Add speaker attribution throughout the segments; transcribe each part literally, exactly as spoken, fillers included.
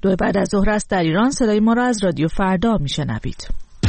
Speaker 1: دو بعد از ظهر است در ایران. صدای ما را از رادیو فردا میشنوید.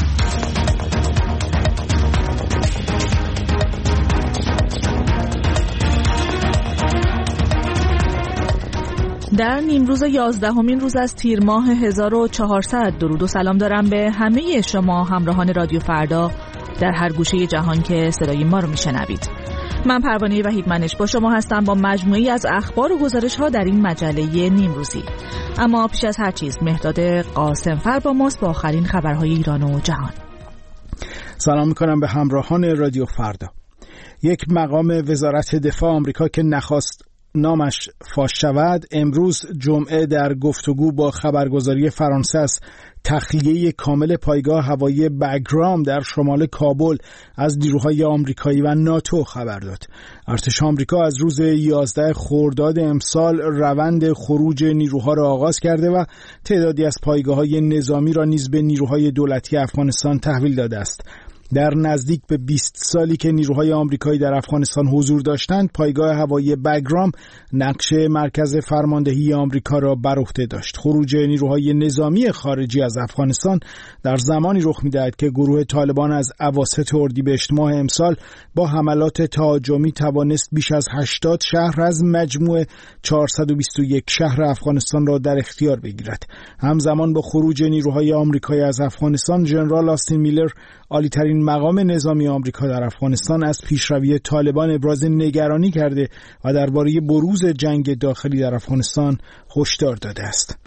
Speaker 1: در نیمروز یازدهمین روز از تیر ماه هزار و چهارصد درود و سلام دارم به همه شما همراهان رادیو فردا در هر گوشه جهان که صدای ما رو میشنوید. من پروانه وحید منش با شما هستم با مجموعی از اخبار و گزارش ها در این مجله نیمروزی. اما پیش از هر چیز مهداد قاسمفر با ماست با آخرین خبرهای ایران و جهان.
Speaker 2: سلام میکنم به همراهان رادیو فردا. یک مقام وزارت دفاع آمریکا که نخواست نامش فاش شود امروز جمعه در گفتگو با خبرگزاری فرانسه از تخلیه کامل پایگاه هوایی بگرام در شمال کابل از نیروهای آمریکایی و ناتو خبر داد. ارتش آمریکا از روز یازده خرداد امسال روند خروج نیروها را آغاز کرده و تعدادی از پایگاه‌های نظامی را نیز به نیروهای دولتی افغانستان تحویل داده است. در نزدیک به بیست سالی که نیروهای آمریکایی در افغانستان حضور داشتند، پایگاه هوایی بگرام نقش مرکز فرماندهی آمریکا را بر عهده داشت. خروج نیروهای نظامی خارجی از افغانستان در زمانی رخ می‌دهد که گروه طالبان از اواسط اردیبهشت ماه امسال با حملات تهاجمی توانست بیش از هشتاد شهر از مجموع چهارصد و بیست و یک شهر افغانستان را در اختیار بگیرد. همزمان با خروج نیروهای آمریکایی از افغانستان، ژنرال آستین میلر، عالی‌ترین مقام نظامی آمریکا در افغانستان، از پیشروی طالبان ابراز نگرانی کرده و درباره بروز جنگ داخلی در افغانستان هشدار داده است.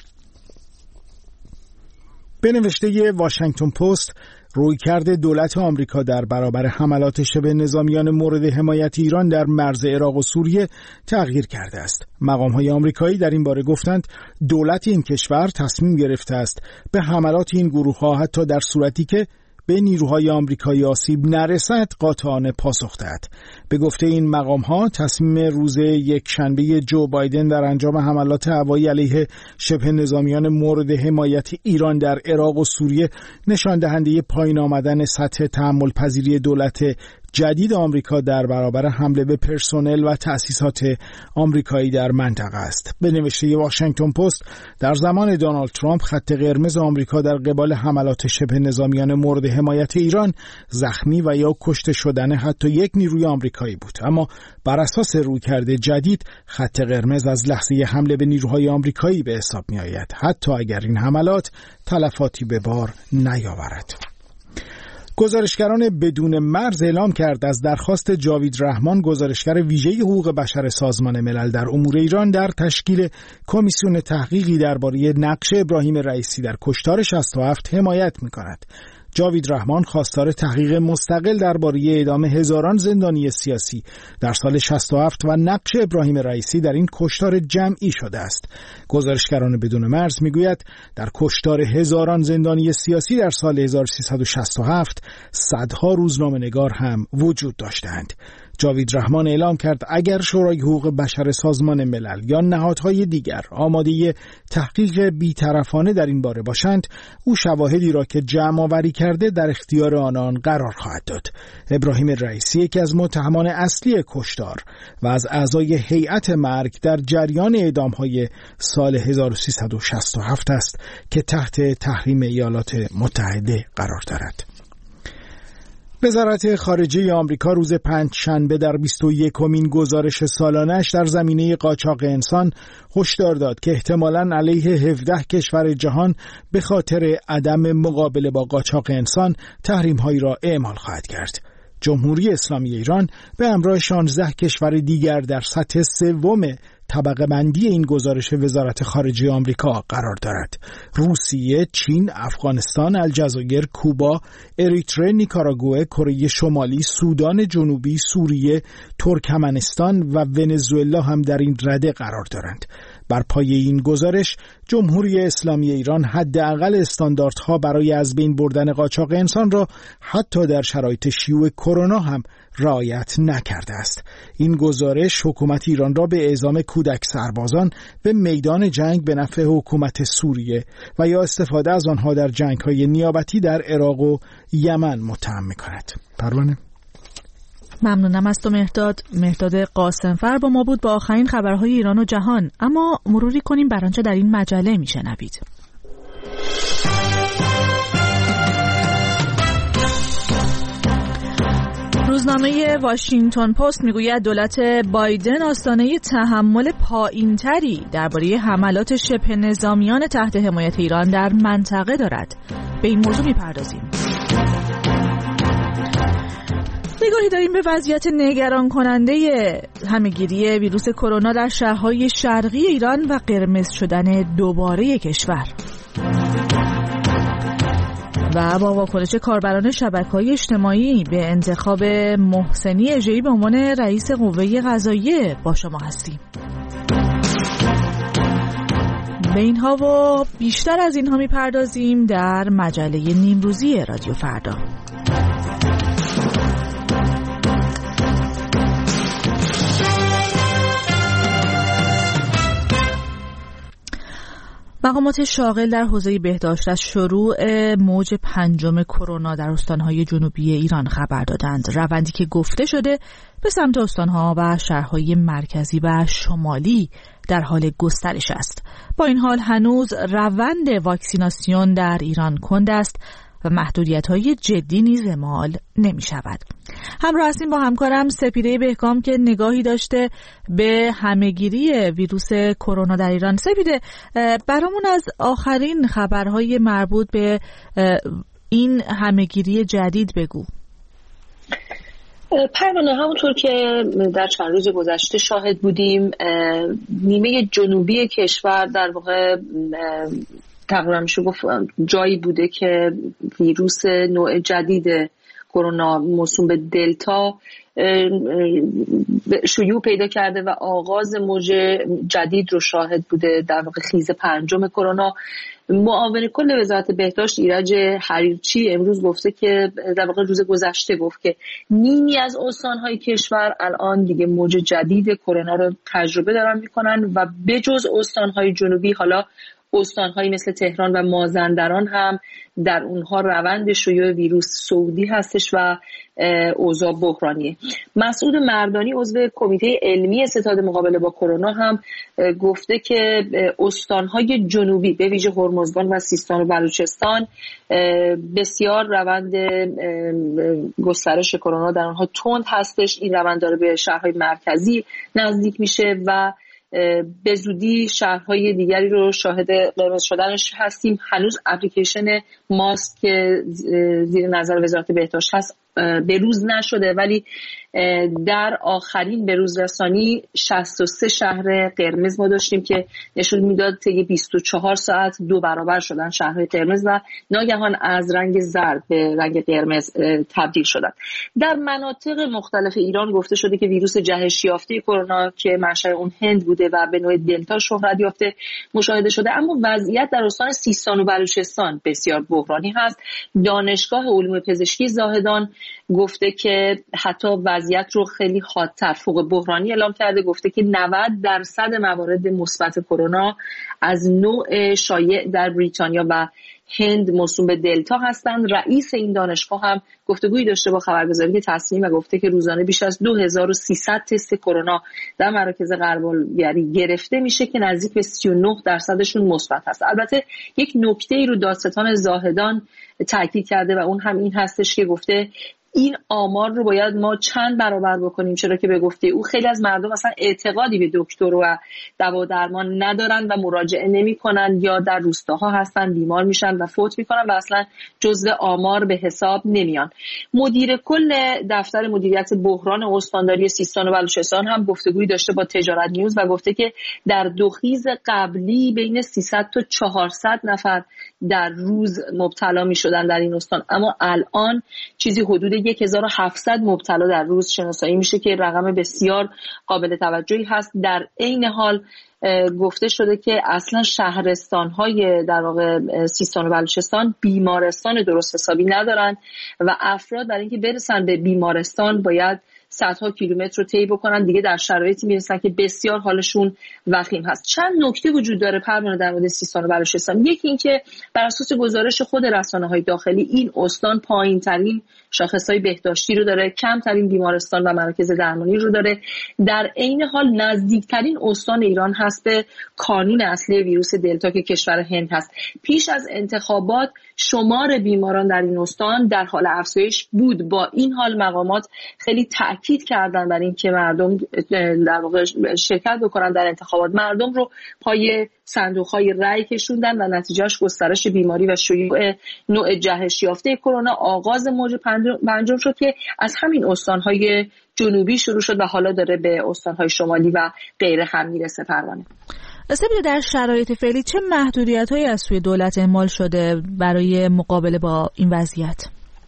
Speaker 2: به نوشته واشنگتن پست، رویکرد دولت آمریکا در برابر حملات شبه نظامیان مورد حمایت ایران در مرز عراق و سوریه تغییر کرده است. مقام‌های آمریکایی در این باره گفتند دولت این کشور تصمیم گرفته است به حملات این گروه‌ها حتی در صورتی که به نیروهای آمریکایی آسیب نرسد قاطعانه پاسخ دهد. به گفته این مقام‌ها، تصمیم روز یک شنبه جو بایدن در انجام حملات هوایی علیه شبه نظامیان مورد حمایت ایران در عراق و سوریه نشان دهنده پایین آمدن سطح تحمل پذیری دولت جدید آمریکا در برابر حمله به پرسنل و تأسیسات آمریکایی در منطقه است. به نوشته واشنگتن پست، در زمان دونالد ترامپ خط قرمز آمریکا در قبال حملات شبه نظامیان مورد حمایت ایران زخمی و یا کشته شدن حتی یک نیروی آمریکایی بود، اما بر اساس رویکرد جدید خط قرمز از لحظه حمله به نیروهای آمریکایی به حساب می آید، حتی اگر این حملات تلفاتی به بار نیاورد. گزارشگران بدون مرز اعلام کرد از درخواست جاوید رحمان، گزارشگر ویژه حقوق بشر سازمان ملل در امور ایران، در تشکیل کمیسیون تحقیقی درباره نقش ابراهیم رئیسی در کشتار شصت و هفت حمایت می‌کند. جاوید رحمان خواستار تحقیق مستقل درباره اعدام هزاران زندانی سیاسی در سال شصت و هفت و نقش ابراهیم رئیسی در این کشتار جمعی شده است. گزارشگران بدون مرز میگوید در کشتار هزاران زندانی سیاسی در سال هزار و سیصد و شصت و هفت صدها روزنامه‌نگار هم وجود داشتند. جاوید رحمان اعلام کرد اگر شورای حقوق بشر سازمان ملل یا نهادهای دیگر آماده تحقیق بی‌طرفانه در این باره باشند، او شواهدی را که جمع آوری کرده در اختیار آنان قرار خواهد داد. ابراهیم رئیسی یکی از متهمان اصلی کشتار و از اعضای هیئت مرگ در جریان اعدام‌های سال هزار و سیصد و شصت و هفت است که تحت تحریم ایالات متحده قرار دارد. وزارت خارجه آمریکا روز پنجشنبه در بیست و یکمین گزارش سالانه‌اش در زمینه قاچاق انسان هشدار داد که احتمالاً علیه هفده کشور جهان به خاطر عدم مقابله با قاچاق انسان تحریم‌هایی را اعمال خواهد کرد. جمهوری اسلامی ایران به همراه شانزده کشور دیگر در سطح سوم طبقه بندی این گزارش وزارت خارجه آمریکا قرار دارد. روسیه، چین، افغانستان، الجزایر، کوبا، اریتره، نیکاراگوئه، کره شمالی، سودان جنوبی، سوریه، ترکمنستان و ونزوئلا هم در این رده قرار دارند. بر پایه این گزارش، جمهوری اسلامی ایران حداقل استانداردها برای از بین بردن قاچاق انسان را حتی در شرایط شیوع کرونا هم رعایت نکرده است. این گزارش حکومت ایران را به اعزام کودک سربازان به میدان جنگ به نفع حکومت سوریه و یا استفاده از آنها در جنگ‌های نیابتی در عراق و یمن متهم می‌کند. پروانه
Speaker 1: ممنونم از تو مهرداد. مهرداد قاسمفر با ما بود با آخرین خبرهای ایران و جهان. اما مروری کنیم بر آنچه در این مجله میشنوید. روزنامه واشنگتن پست میگوید دولت بایدن آستانه تحمل پایین‌تری درباره حملات شبه نظامیان تحت حمایت ایران در منطقه دارد. به این موضوع میپردازیم. نگاهی داریم به وضعیت نگران کننده همهگیری ویروس کرونا در شهرهای شرقی ایران و قرمز شدن دوباره کشور. و با واکنش کاربران شبکه‌های اجتماعی به انتخاب محسنی اژه‌ای به عنوان رئیس قوه قضاییه با شما هستیم. به اینها و بیشتر از اینها میپردازیم در مجله نیمروزی رادیو فردا. مقامات شاغل در حوزه بهداشت از شروع موج پنجم کرونا در استانهای جنوبی ایران خبر دادند. روندی که گفته شده به سمت استانها و شهرهای مرکزی و شمالی در حال گسترش است. با این حال هنوز روند واکسیناسیون در ایران کند است و محدودیت‌های جدی نیز اعمال نمی‌شود. همراه هستیم با همکارم سپیده بهکام که نگاهی داشته به همهگیری ویروس کرونا در ایران. سپیده، برامون از آخرین خبرهای مربوط به این همهگیری جدید بگو.
Speaker 3: پروانه، همونطور که در چند روز گذشته شاهد بودیم، نیمه جنوبی کشور در واقع تقریبا میشه گفت جایی بوده که ویروس نوع جدید کرونا موسوم به دلتا شیوع پیدا کرده و آغاز موج جدید رو شاهد بوده، در واقع خیز پنجم کرونا. معاون کل وزارت بهداشت ایرج حریرچی امروز گفته که در واقع روز گذشته گفت که نیمی از استان‌های کشور الان دیگه موج جدید کرونا رو تجربه دارن میکنن و بجز استان‌های جنوبی حالا استان‌هایی مثل تهران و مازندران هم در اونها روند شیوع ویروس صعودی هستش و اوضاع بحرانیه. مسعود مردانی عضو کمیته علمی ستاد مقابله با کرونا هم گفته که استان‌های جنوبی به ویژه هرمزگان و سیستان و بلوچستان بسیار روند گسترش کرونا در آنها تند هستش. این روند داره به شهرهای مرکزی نزدیک میشه و به زودی شهرهای دیگری رو شاهد قرمز شدنش هستیم. هنوز اپلیکیشن ماسک که زیر نظر وزارت بهداشت هست به روز نشده، ولی در آخرین به روز رسانی شصت و سه شهر قرمز ما داشتیم که نشون میداد طی بیست و چهار ساعت دو برابر شدن شهرهای قرمز و ناگهان از رنگ زرد به رنگ قرمز تبدیل شدن. در مناطق مختلف ایران گفته شده که ویروس جهش یافته کرونا که منشأ اون هند بوده و به نوع دلتا شهرت یافته مشاهده شده، اما وضعیت در استان سیستان و بلوچستان بسیار بحرانی هست. دانشگاه علوم پزشکی زاهدان گفته که حتی وضعیت رو خیلی حادتر فوق بحرانی اعلام کرده. گفته که نود درصد موارد مثبت کرونا از نوع شایع در بریتانیا و هند موسوم به دلتا هستند. رئیس این دانشگاه هم گفتگویی داشته با خبرگزاری تصنیم و گفته که روزانه بیش از دو هزار و سیصد تست کرونا در مراکز غربالگری گرفته میشه که نزدیک به سی و نه درصدشون مثبت هست. البته یک نکته‌ای رو دادستان زاهدان تاکید کرده و اون هم این هستش که گفته این آمار رو باید ما چند برابر بکنیم، چرا که به گفته او خیلی از مردم اصلا اعتقادی به دکتر و دوا درمان ندارن و مراجعه نمی‌کنن یا در روستاها هستن بیمار میشن و فوت میکنن و اصلا جزء آمار به حساب نمیان. مدیر کل دفتر مدیریت بحران استانداری سیستان و بلوچستان هم گفتگویی داشته با تجارت نیوز و گفته که در دو خیز قبلی بین سیصد تا چهارصد نفر در روز مبتلا میشدن در این استان، اما الان چیزی حدود هزار و هفتصد مبتلا در روز شناسایی میشه که رقم بسیار قابل توجهی هست. در عین حال گفته شده که اصلا شهرستان‌های در واقع سیستان و بلوچستان بیمارستان درست حسابی ندارن و افراد برای اینکه برسن به بیمارستان باید صدها کیلومتر رو طی بکنن، دیگه در شرایطی میرسن که بسیار حالشون وخیم هست. چند نکته وجود داره پروانه در مورد سیستان و بلوچستان. یکی این که بر اساس گزارش خود رسانه‌های داخلی این استان پایین‌ترین شاخص‌های بهداشتی رو داره، کمترین بیمارستان و مراکز درمانی رو داره، در عین حال نزدیکترین استان ایران هست به کانون اصلی ویروس دلتا که کشور هند هست. پیش از انتخابات شمار بیماران در این استان در حال افزایش بود. با این حال مقامات خیلی تاکید کردن بر این که مردم در واقع شرکت بکنن در انتخابات. مردم رو پای صندوق‌های رأی کشوندن و نتیجهش گسترش بیماری و شیوع نوع جهش یافته کرونا. آغاز موج پنجم شد که از همین استان‌های جنوبی شروع شد و حالا داره به استان‌های شمالی و غیره هم میرسه. پروانه
Speaker 1: سپیده، در شرایط فعلی چه محدودیت‌هایی از سوی دولت اعمال شده برای مقابله با این وضعیت؟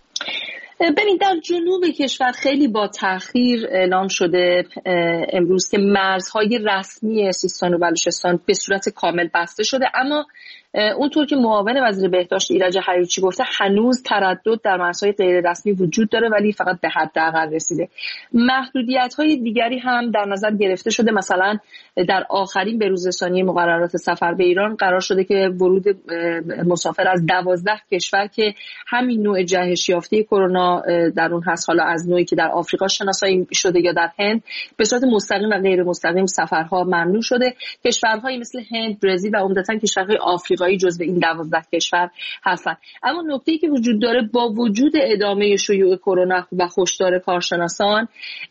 Speaker 3: ببین، در جنوب کشور خیلی با تأخیر اعلام شده امروز که مرزهای رسمی سیستان و بلوچستان به صورت کامل بسته شده، اما اونطور که معاون وزیر بهداشت ایرج حریرچی گفته هنوز تردد در مرزهای غیر رسمی وجود داره ولی فقط به حداقل رسیده. محدودیت‌های دیگری هم در نظر گرفته شده. مثلا در آخرین بروزرسانی مقررات سفر به ایران قرار شده که ورود مسافر از دوازده کشور که همین نوع جهش یافته کرونا در اون هست، حالا از نوعی که در آفریقا شناسایی شده یا در هند، به صورت مستقیم و غیر مستقیم سفرها ممنوع شده. کشورهایی مثل هند، برزیل و عمدتاً کشورهای آفریقایی جزو این دوازده کشور هستند. اما نکته‌ای که وجود داره با وجود ادامه شیوع کرونا و هشدار کارشناسان،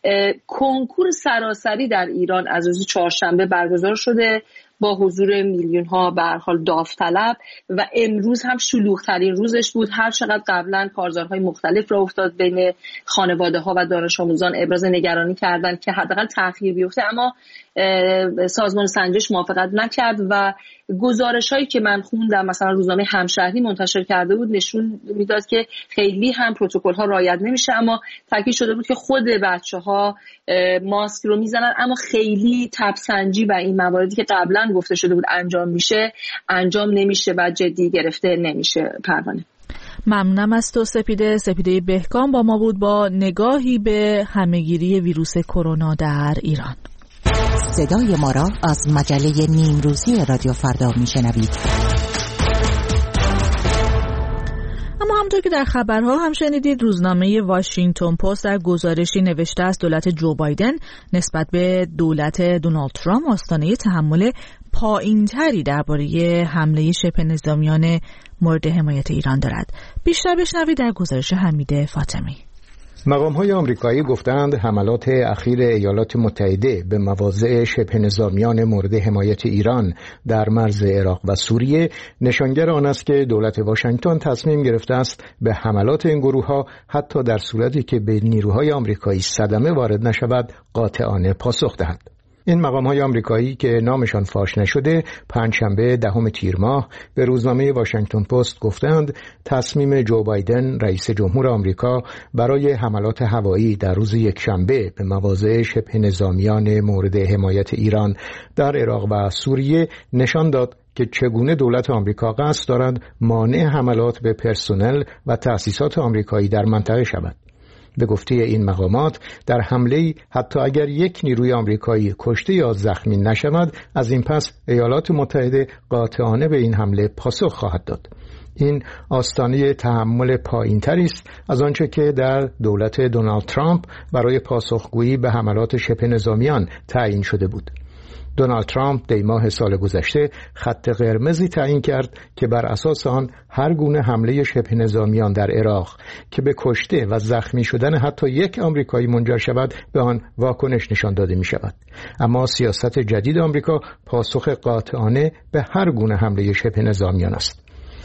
Speaker 3: کنکور سراسری در ایران از روز چهارشنبه برگزار شده با حضور میلیون ها به هر حال داوطلب و امروز هم شلوغ ترین روزش بود. هر چقدر قبلا کارزارهای مختلف را افتاد بین خانواده ها و دانش آموزان ابراز نگرانی کردند که حداقل تأخیر بیفته، اما سازمان سنجش موافقت نکرد و گزارش هایی که من خوندم مثلا روزنامه همشهری منتشر کرده بود نشون میداد که خیلی هم پروتکل ها رعایت نمیشه، اما تاکید شده بود که خود بچه ها ماسک رو میزنن، اما خیلی تبسنجی و این مواردی که قبلا گفته شده بود انجام میشه انجام نمیشه و جدی گرفته نمیشه. پروانه
Speaker 1: ممنونم از تو سپیده. سپیده بهکام با ما بود با نگاهی به همهگیری ویروس کرونا در ایران.
Speaker 4: صدای ما را از مجله نیمروزی رادیو فردا میشنوید.
Speaker 1: اما همونطور که در خبرها هم شنیدید، روزنامه واشنگتن پست در گزارشی نوشته است دولت جو بایدن نسبت به دولت دونالد ترامپ آستانه تحمل پایین‌تری درباره حمله شبه نظامیان مورد حمایت ایران دارد. بیشتر بشنوید در گزارش حمید فاطمی.
Speaker 5: مقام‌های آمریکایی گفتند حملات اخیر ایالات متحده به مواضع شبه نظامیان مورد حمایت ایران در مرز عراق و سوریه نشانگر آن است که دولت واشنگتن تصمیم گرفته است به حملات این گروه‌ها حتی در صورتی که به نیروهای آمریکایی صدمه وارد نشود قاطعانه پاسخ دهد. این مقام‌های آمریکایی که نامشان فاش نشده پنجشنبه دهم تیر ماه به روزنامه واشنگتن پست گفتند تصمیم جو بایدن رئیس جمهور آمریکا برای حملات هوایی در روز یکشنبه به مواضع شبه نظامیان مورد حمایت ایران در عراق و سوریه نشان داد که چگونه دولت آمریکا قصد دارد مانع حملات به پرسنل و تأسیسات آمریکایی در منطقه شود. به گفته این مقامات در حمله حتی اگر یک نیروی آمریکایی کشته یا زخمی نشود، از این پس ایالات متحده قاطعانه به این حمله پاسخ خواهد داد. این آستانه تحمل پایین‌تری است از آنچه که در دولت دونالد ترامپ برای پاسخگویی به حملات شبه نظامیان تعیین شده بود. دونالد ترامپ دی ماه سال گذشته خط قرمزی تعیین کرد که بر اساس آن هر گونه حمله شبه نظامیان در عراق که به کشته و زخمی شدن حتی یک آمریکایی منجر شود به آن واکنش نشان داده می شود. اما سیاست جدید آمریکا پاسخ قاطعانه به هر گونه حمله شبه نظامیان است.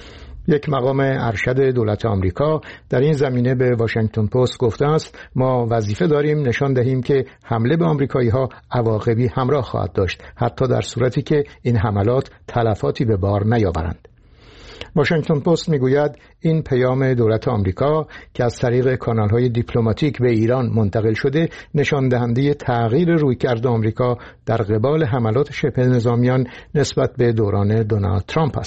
Speaker 5: یک مقام ارشد دولت آمریکا در این زمینه به واشنگتن پست گفته است ما وظیفه داریم نشان دهیم که حمله به آمریکایی‌ها عواقبی همراه خواهد داشت، حتی در صورتی که این حملات تلفاتی به بار نیاورند. واشنگتن پست میگوید این پیام دولت آمریکا که از طریق کانال‌های دیپلماتیک به ایران منتقل شده نشان دهنده تغییر رویکرد آمریکا در قبال حملات شبه نظامیان نسبت به دوران دونالد ترامپ است.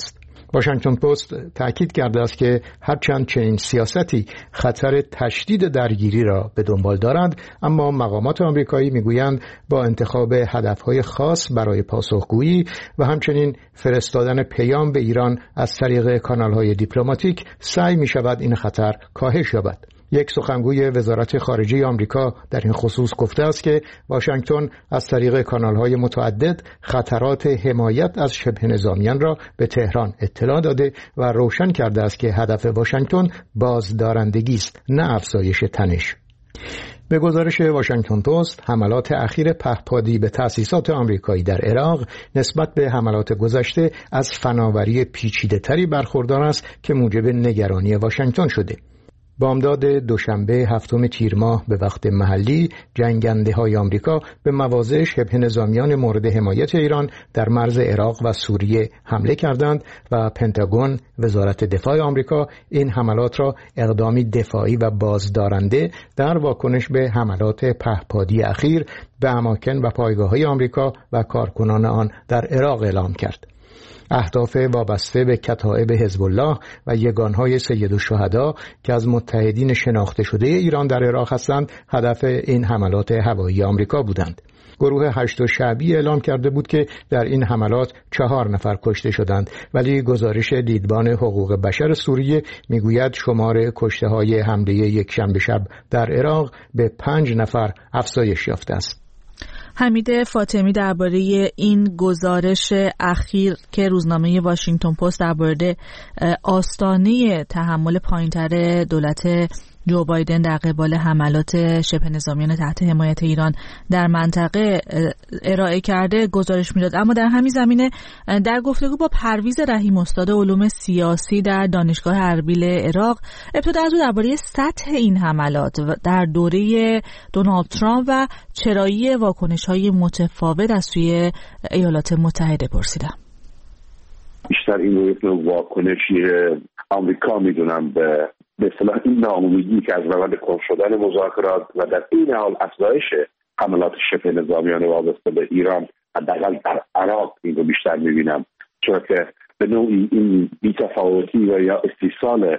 Speaker 5: واشنگتن پست تاکید کرده است که هرچند چنین سیاستی خطر تشدید درگیری را به دنبال دارد، اما مقامات آمریکایی میگویند با انتخاب هدفهای خاص برای پاسخگویی و همچنین فرستادن پیام به ایران از طریق کانالهای دیپلماتیک سعی می شود این خطر کاهش یابد. یک سخنگوی وزارت خارجه آمریکا در این خصوص گفته است که واشنگتن از طریق کانال‌های متعدد خطرات حمایت از شبه نظامیان را به تهران اطلاع داده و روشن کرده است که هدف واشنگتن بازدارندگی است، نه افزایش تنش. به گزارش واشنگتن پست، حملات اخیر پهپادی به تأسیسات آمریکایی در عراق نسبت به حملات گذشته از فناوری پیچیده‌تری برخوردار است که موجب نگرانی واشنگتن شده. بامداد دوشنبه هفتم تیر ماه به وقت محلی، جنگنده‌های آمریکا به مواضع شبه نظامیان مورد حمایت ایران در مرز عراق و سوریه حمله کردند و پنتاگون، وزارت دفاع آمریکا، این حملات را اقدامی دفاعی و بازدارنده در واکنش به حملات پهپادی اخیر به اماکن و پایگاه‌های آمریکا و کارکنان آن در عراق اعلام کرد. اهداف وابسته به کتائب حزب الله و یگانهای سیدالشهدا که از متحدین شناخته شده ایران در عراق هستند، هدف این حملات هوایی آمریکا بودند. گروه هشت شعبی اعلام کرده بود که در این حملات چهار نفر کشته شدند، ولی گزارش دیدبان حقوق بشر سوریه میگوید شمار کشته‌های حمله یک شنبه شب در عراق به پنج نفر افزایش یافته است.
Speaker 1: حمید فاطمی درباره این گزارش اخیر که روزنامه واشنگتن پست درباره آستانه تحمل پایین‌تر دولت جو بایدن در قبال حملات شبه نظامیان تحت حمایت ایران در منطقه ارائه کرده گزارش میداد. اما در همین زمینه در گفتگو با پرویز رحیم، استاد علوم سیاسی در دانشگاه اربیل عراق، ابتدا از او درباره سطح این حملات در دوره دونالد ترامپ و چرایی واکنش‌های متفاوت از سوی ایالات متحده پرسیدم.
Speaker 6: بیشتر این رو واکنشی آمریکا میدونم به به اصطلاح این ناامیدی که از روند کند شدن مذاکرات و در این حال افزایش حملات شبه نظامیان وابسته به ایران حداقل در عراق این رو بیشتر میبینم، چون که به نوعی این بی‌تفاوتی و یا استیصال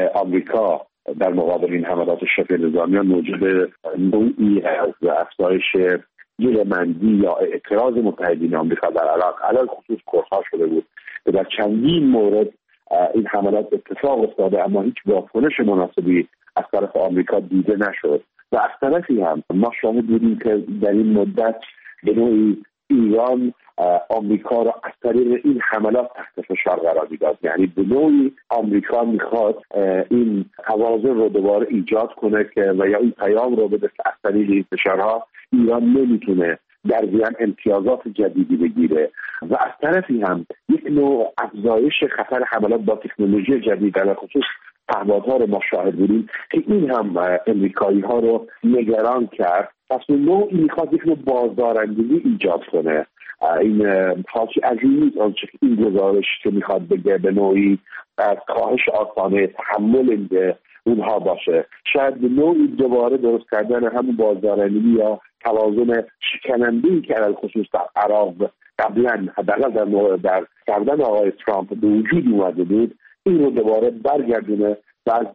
Speaker 6: آمریکا در مقابل این حملات شبه نظامیان موجب نوعی از افزایش گیرمندی یا اعتراض متحدین آمریکا در عراق علیه خصوص کردها شده بود که در چندین مورد این حملات اتفاق افتاده اما هیچ واکنش مناسبی از طرف آمریکا دیده نشد و از طرفی هم ما شاهد بودیم که در این مدت به نوعی ایران آمریکا را از طریق این حملات تحت فشار قرار میداد. یعنی به نوعی آمریکا میخواد این توازن رو دوباره ایجاد کنه که و یا این پیام رو بده که از طریق این فشارها ایران نمیتونه در زیان امتیازات جدیدی بگیره و از طرفی هم یک نوع افزایش خطر حملات با تکنولوژی جدید در خصوص پهپادها رو ما شاهد بودیم که این هم امریکایی ها رو نگران کرد. پس به نوعی میخواد یک نوع بازدارندگی ایجاد کنه. این حاجی عظیمی آنچه که این گزارش که میخواد بگه به نوعی از کاهش آسانه تحمل اونها باشه، شاید به نوعی دوباره درست کردن همون بازدارندگی یا توازن شکننده‌ای که در خصوص در عراق قبلا حداقل در در کردن آقای ترامپ به وجود اومده بود، این رو دوباره برگردونه و از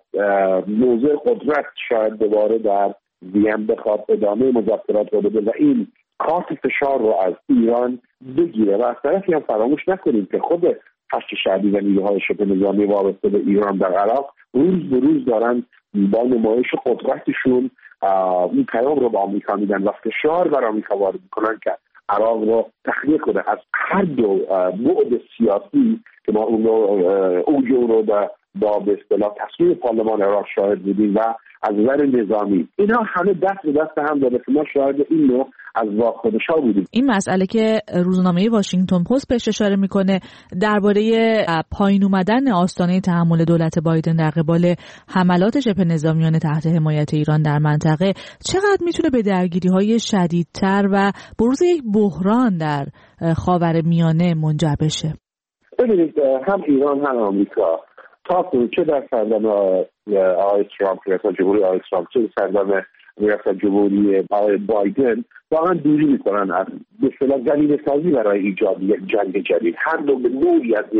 Speaker 6: موضع قدرت شاید دوباره در وین بخواد ادامه مذاکرات رو بده و این کارت فشار رو از ایران بگیره. و از طرفی هم فراموش نکنیم که خود هشت شعبی و نیروهای شبه نظامی وابسته به ایران در عراق روز به روز دارن با نمایش قدرتشون این پیام رو به آمریکا میدن و فشار بر آمریکا وارد میکنن که عراق رو تخلیه کنه از هر دو بعد سیاسی که ما اون رو اوج رو با به اصطلاح تصمیم پارلمان عراق شاهد بودیم و از نظر نظامی اینا همه دست به دست هم داره که ما شاهد این نوع از واکنش‌ها بودیم.
Speaker 1: این مسئله که روزنامه واشنگتن پست بهش اشاره میکنه درباره پایین اومدن آستانه تحمل دولت بایدن در قبال حملات شبه نظامیان تحت حمایت ایران در منطقه چقدر میتونه به درگیری‌های شدیدتر و بروز یک بحران در خاورمیانه منجر بشه؟
Speaker 6: ببینید هم ایران هم آمریکا تا چه در سردم آقای ترامپ یا جمهوری آقای ترامپ چه در سردم ریاست جمهوری آقای بایدن واقعا دوری میکنن از به اصطلاح زمینه سازی برای ایجاد یک جنگ جدید. هر دو به نوعی از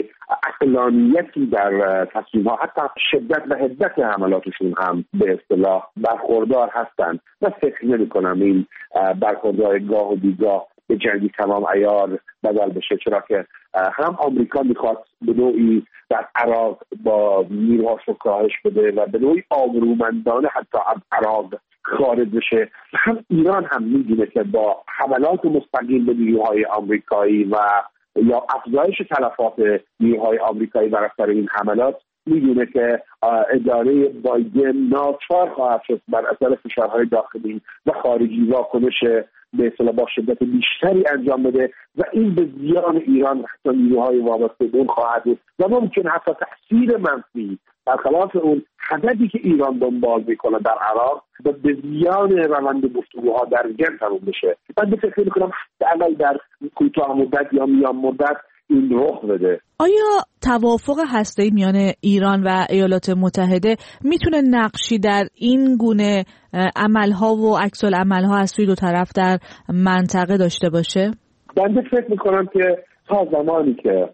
Speaker 6: عقلانیتی در تصمیم‌ها، حتی شدت و حدت حملاتشون هم به اصطلاح برخوردار هستند و فکر نمی‌کنم این برخوردار گاه و بیگاه به جنگی تمام عیار بدل بشه، چرا که هم آمریکا میخواد به نوعی در عراق با نیروهاش رو کاهش بده و به نوعی آبرومندانه حتی از عراق خارج بشه، هم ایران هم میدونه که با حملات مستقیم به نیروهای آمریکایی و یا افزایش تلفات نیروهای آمریکایی بر اثر این حملات میدونه که اداره بایدن ناچار خواهد شد بر اثر فشارهای داخلی و خارجی واکنش به اصطلاح با شدت بیشتری انجام بده و این به زیان ایران و حتی نیروهای وابسته به اون خواهد بود و ممکن حتی تأثیر منفی برخلاف اون هدفی که ایران دنبال میکنه در عراق و به زیان روند گفتگوها در ژن تموم بشه. من به فکر میکنم حداقل در کوتاه مدت یا میان مدت این رخ بده.
Speaker 1: آیا توافق هسته‌ای میان ایران و ایالات متحده میتونه نقشی در این گونه عملها و عکس العملها از سوی دو طرف در منطقه داشته باشه؟
Speaker 6: من فکر میکنم که تا زمانی که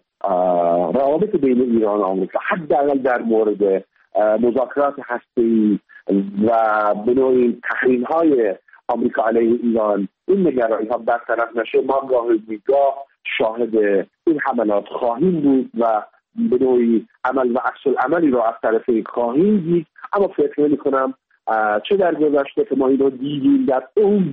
Speaker 6: روابط بین ایران و آمریکا حداقل در مورد مذاکرات هسته‌ای و به نوعی تحریم‌های آمریکا علیه ایران این نگرانی‌ها برطرف نشه، ما گاه بیگاه شاهد این حملات خواهیم بود و به نوعی عمل و عکس العملی را از طرف این خواهیم دید. اما فکر می‌کنم چه در گذشته که ما این رو دیدیم در اوج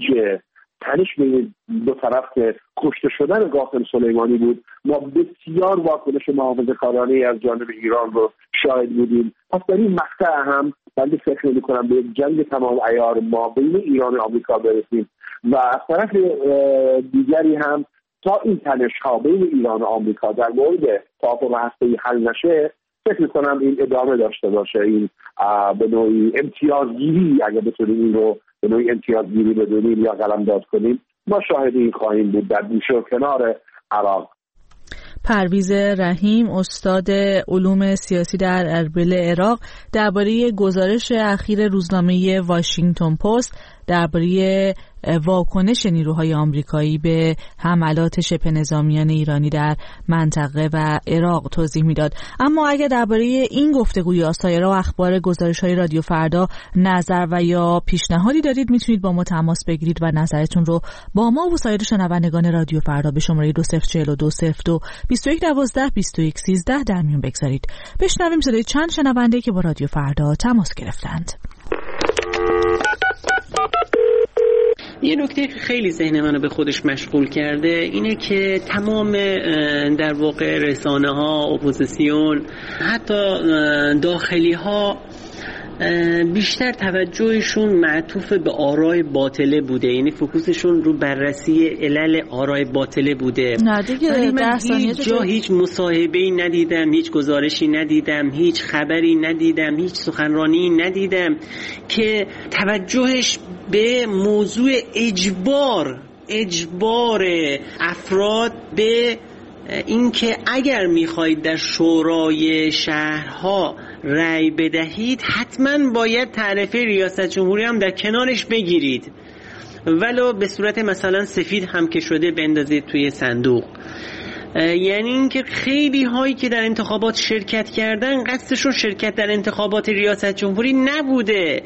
Speaker 6: تنش بین دو طرف که کشته شدن قاسم سلیمانی بود، ما بسیار واکنش محافظه‌کارانه از جانب ایران رو شاهد بودیم. پس در این مقطع هم من فکر می‌کنم به یک جنگ تمام عیار ما بین ایران و آمریکا برسیم و از طرف دیگری هم تا این تنش‌ها بین ایران و آمریکا در مورد توافق هسته‌ای حل نشه، فکر می‌کنم این ادامه داشته باشه. این به نوعی امتیازگیری، اگر بتونیم این رو به نوعی امتیازگیری بدونیم یا قلمداد کنیم، ما شاهد این خواهیم بود در گوشه و کنار عراق.
Speaker 1: پرویز رحیم، استاد علوم سیاسی در اربیل عراق، درباره گزارش اخیر روزنامه واشنگتن پست درباره واکنش نیروهای آمریکایی به حملات شبه نظامیان ایرانی در منطقه و عراق توضیح میداد. اما اگر درباره این گفتگو یا سایر اخبار گزارش‌های رادیو فردا نظر و یا پیشنهادی دارید، میتونید با ما تماس بگیرید و نظرتون رو با ما و سایر شنوندگان رادیو فردا به شماره دو صفر چهل و دو صفر دو بیست و یک دوازده بیست و یک سیزده در میون بگذارید. بشنویم صدای چند شنونده که با رادیو فردا تماس گرفتند.
Speaker 7: یه نکته که خیلی ذهن منو به خودش مشغول کرده اینه که تمام در واقع رسانه ها، اپوزیسیون، حتی داخلی ها بیشتر توجهشون معطوف به آرای باطله بوده، یعنی فوکوسشون رو بررسی علل آرای باطله بوده.
Speaker 1: نه دیگه،
Speaker 7: من هیچ جا هیچ مصاحبه‌ای ندیدم، هیچ گزارشی ندیدم، هیچ خبری ندیدم، هیچ سخنرانی ندیدم که توجهش به موضوع اجبار اجبار افراد به اینکه اگر میخواهید در شورای شهرها رأی بدهید حتما باید تعرفه ریاست جمهوری هم در کنارش بگیرید، ولو به صورت مثلا سفید هم که شده بندازید توی صندوق. یعنی اینکه خیلی هایی که در انتخابات شرکت کردن قصدشون شرکت در انتخابات ریاست جمهوری نبوده.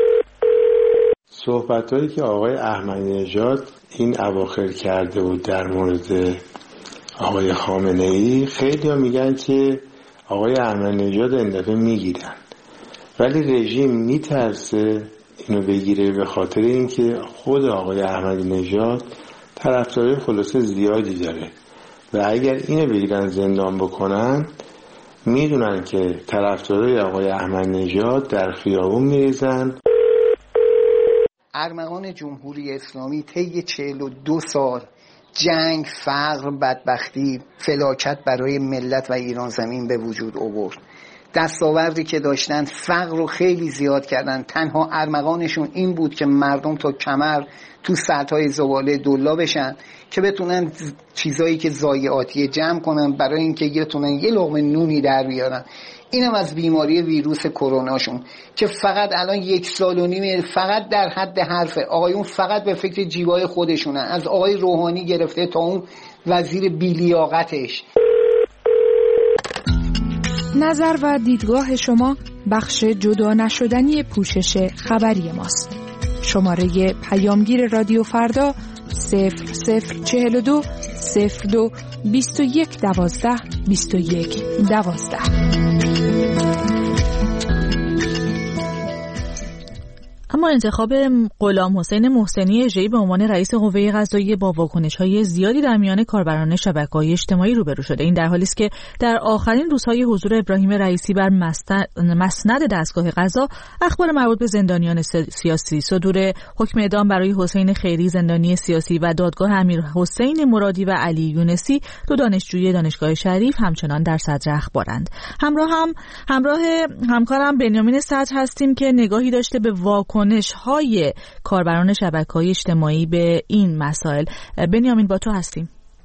Speaker 8: صحبتایی که آقای احمدی نژاد این اواخر کرده بود در مورد آقای خامنه ای، خیلی ها میگن که آقای احمدی نژاد این دفعه میگیرن، ولی رژیم میترسه اینو بگیره به خاطر اینکه خود آقای احمدی نژاد طرفدارای خلاصه زیادی داره و اگر اینو بگیرن زندان بکنن میدونن که طرفدارای آقای احمدی نژاد در خیابون میریزن.
Speaker 9: ارمغان جمهوری اسلامی طی چهل و دو سال جنگ، فقر، بدبختی، فلاکت برای ملت و ایران زمین به وجود آورد. دستاوردی که داشتن فقر رو خیلی زیاد کردن. تنها ارمغانشون این بود که مردم تا کمر تو سطح‌های زباله دلا بشن که بتونن چیزایی که ضایعاتی جمع کنن برای اینکه بتونن یه لقمه نونی در بیارن. اینم از بیماری ویروس کروناشون که فقط الان یک سال و نیم فقط در حد حرفه. آقایون فقط به فکر جیبای خودشونن، از آقای روحانی گرفته تا اون وزیر بی‌لیاقتش.
Speaker 10: نظر و دیدگاه شما بخش جدا نشدنی پوشش خبری ماست. شماره پیامگیر رادیو فردا صفر صفر چهل و دو صفر دو بیست و یک دوازده بیست و یک دوازده.
Speaker 1: اما انتخاب غلام حسین محسنی اژه‌ای به عنوان رئیس قوه قضاییه با واکنش‌های زیادی در میان کاربران شبکه‌های اجتماعی روبرو شده. این در حالی است که در آخرین روزهای حضور ابراهیم رئیسی بر مسند دستگاه قضا اخبار مربوط به زندانیان سیاسی، صدور حکم اعدام برای حسین خیری زندانی سیاسی و دادگاه امیرحسین مرادی و علی یونسی دو دانشجوی دانشگاه شریف همچنان در صدر اخبارند. همراه هم همراه همکارم بنیامین صدر هستیم که نگاهی داشته به واکنش های کاربران شبکه‌های اجتماعی به این مسائل. بنیامین با تو هستیم.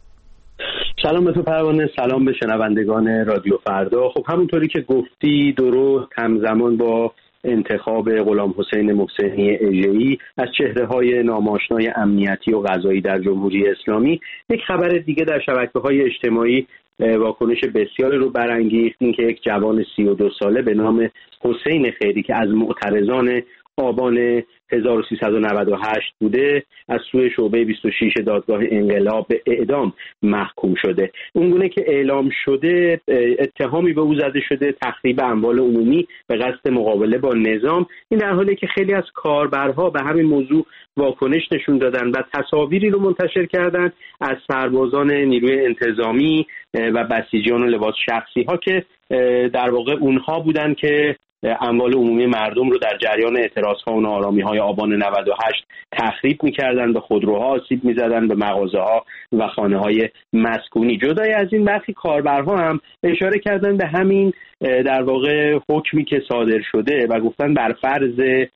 Speaker 11: سلام به تو پروانه، سلام به شنوندگان رادیو فردا. خب همونطوری که گفتی درست همزمان با انتخاب غلام حسین محسنی اژه‌ای از چهره‌های ناماشنای امنیتی و قضایی در جمهوری اسلامی، یک خبر دیگه در شبکه‌های اجتماعی واکنش بسیاری رو برانگیخت. این که یک جوان سی و دو ساله به نام حسین خیری که از معترضان آبان هزار و سیصد و نود و هشت بوده از سوی شعبه بیست و شش دادگاه انقلاب به اعدام محکوم شده. اونگونه که اعلام شده اتهامی به او زده شده تخریب اموال عمومی به قصد مقابله با نظام. این در حالی که خیلی از کاربرها به همین موضوع واکنش نشون دادن و تصاویری رو منتشر کردن از سربازان نیروی انتظامی و بسیجیان و لباس شخصی ها که در واقع اونها بودن که اموال عمومی مردم رو در جریان اعتراضها و ناآرامی‌های آبان نود و هشت تخریب می‌کردن، به خودروها آسیب می‌زدن، به مغازه‌ها و خانه‌های مسکونی. جدای از این برخی کاربرها هم اشاره کردن به همین در واقع حکمی که صادر شده و گفتن بر فرض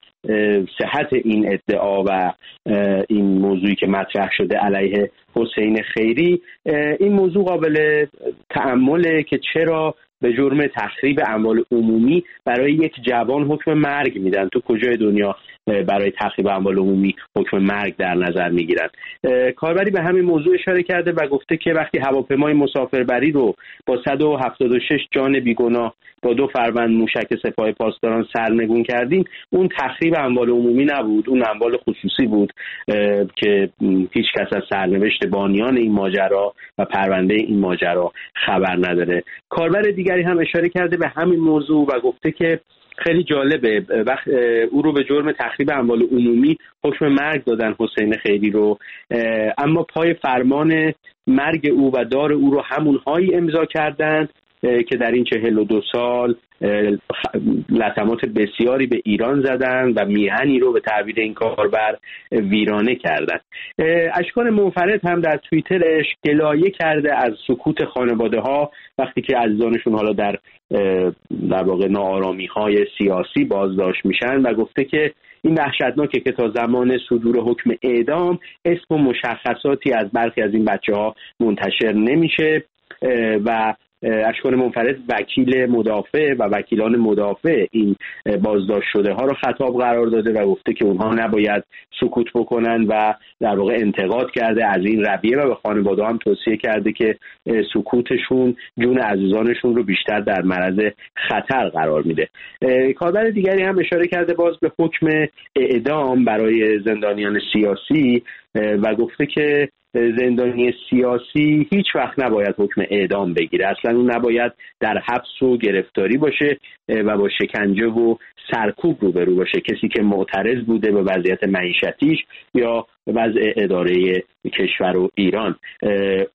Speaker 11: صحت این ادعا و این موضوعی که مطرح شده علیه حسین خیری، این موضوع قابل تأمله که چرا به جرم تخریب اموال عمومی برای یک جوان حکم مرگ میدن. تو کجای دنیا برای تخریب اموال عمومی حکم مرگ در نظر میگیرن؟ کاربری به همین موضوع اشاره کرده و گفته که وقتی هواپیمای مسافربری رو با صد و هفتاد و شش جان بیگناه با دو فروند موشک سپاه پاسداران سرنگون کردیم، اون تخریب اموال عمومی نبود، اون اموال خصوصی بود که هیچ کس از سرنوشت بانیان این ماجرا و پرونده این ماجرا خبر نداره. کاربر دیگری هم اشاره کرده به همین موضوع و گفته که خیلی جالبه وقت او رو به جرم تخریب اموال عمومی حکم مرگ دادن حسین خیری رو، اما پای فرمان مرگ او و دار او رو همونهایی امضا کردند که در این چهل و دو سال لطمات بسیاری به ایران زدن و میهنی رو به تعبیر این کاربر ویرانه کردن. اشکان منفرد هم در توییترش گلایه کرده از سکوت خانواده ها وقتی که عزیزانشون حالا در در واقع ناآرامی های سیاسی بازداشت میشن و گفته که این وحشتناکه که تا زمان صدور حکم اعدام اسم و مشخصاتی از برخی از این بچه ها منتشر نمیشه و اشکان منفرد وکیل مدافع و وکیلان مدافع این بازداشت شده ها رو خطاب قرار داده و گفته که اونها نباید سکوت بکنن و در واقع انتقاد کرده از این رویه و به خانواده هم توصیه کرده که سکوتشون جون عزیزانشون رو بیشتر در معرض خطر قرار میده. کاربر دیگری هم اشاره کرده باز به حکم اعدام برای زندانیان سیاسی و گفته که زندانی سیاسی هیچ وقت نباید حکم اعدام بگیره، اصلا اون نباید در حبس و گرفتاری باشه و با شکنجه و سرکوب روبرو باشه. کسی که معترض بوده به وضعیت معیشتیش یا وضع اداره کشور و ایران.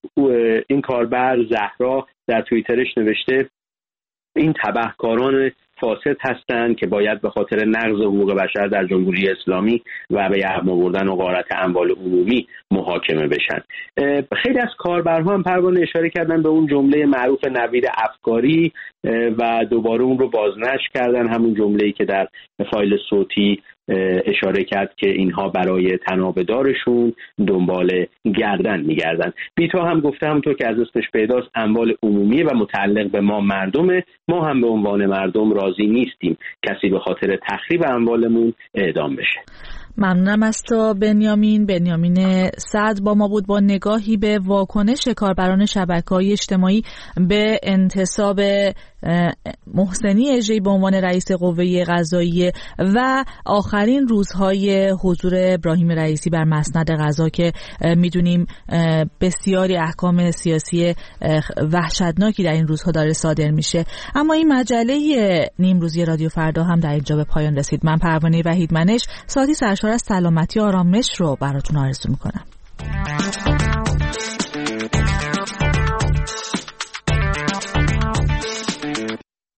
Speaker 11: این کاربر زهرا در توییترش نوشته این تبهکاران فاسد هستند که باید به خاطر نقض حقوق بشر در جمهوری اسلامی و به یغما بردن و غارت اموال عمومی محاکمه بشن. خیلی از کاربرها هم پروانه اشاره کردن به اون جمله معروف نوید افکاری و دوباره اون رو بازنشر کردن، همون جمله‌ای که در فایل صوتی اشاره کرد که اینها برای تنابه‌دارشون دنبال گردن میگردن. بیتا هم گفته همونطور که از اسمش پیداست اموال عمومی و متعلق به ما مردمه، ما هم به عنوان مردم راضی نیستیم کسی به خاطر تخریب اموالمون اعدام بشه.
Speaker 1: ممنونم از تو بنیامین. بنیامین سعد با ما بود با نگاهی به واکنش کاربران شبکه‌های اجتماعی به انتصاب محسنی اژه‌ای به عنوان رئیس قوه قضاییه و آخرین روزهای حضور ابراهیم رئیسی بر مسند قضا که میدونیم بسیاری احکام سیاسی وحشتناکی در این روزها داره صادر میشه. اما این مجله نیمروزی رادیو فردا هم در اینجا به پایان رسید. من پروانه وحیدمنش ساعتی سرشار از سلامتی آرامش رو براتون آرزو میکنم.